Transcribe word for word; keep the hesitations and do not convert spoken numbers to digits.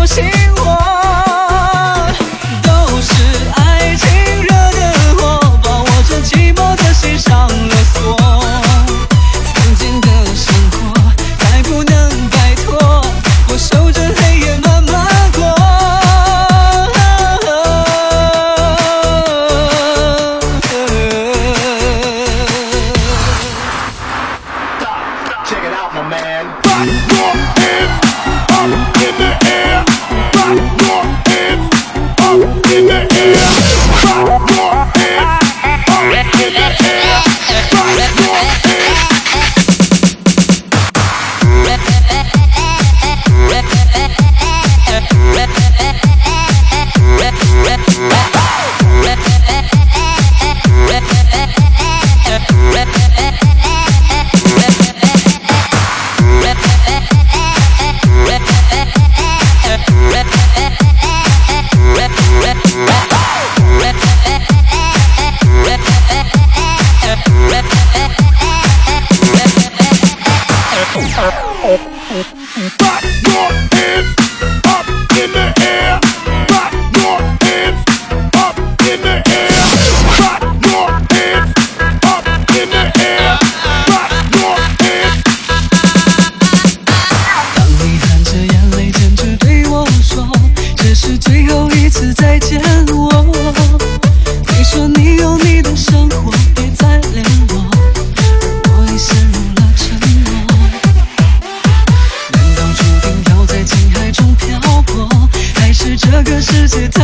醒我。都是爱情惹的祸，把我这寂寞的心上了锁。曾经的生活再不能摆脱，我守着黑夜慢慢过。 Check it out, my man. Rock your hands up in the air. Rock your hands up in the air. Rock your hands up in the air. Rock your hands. Rock your hands up in the air. Rock your hands up in the air. Rock your hands up in the air. Rock your hands. 当你含着眼泪坚持对我说，这是最后一次再见我。你说你有你的生活，别再联络，而我已陷入了沉默。难道注定要在情海中漂泊，还是这个世界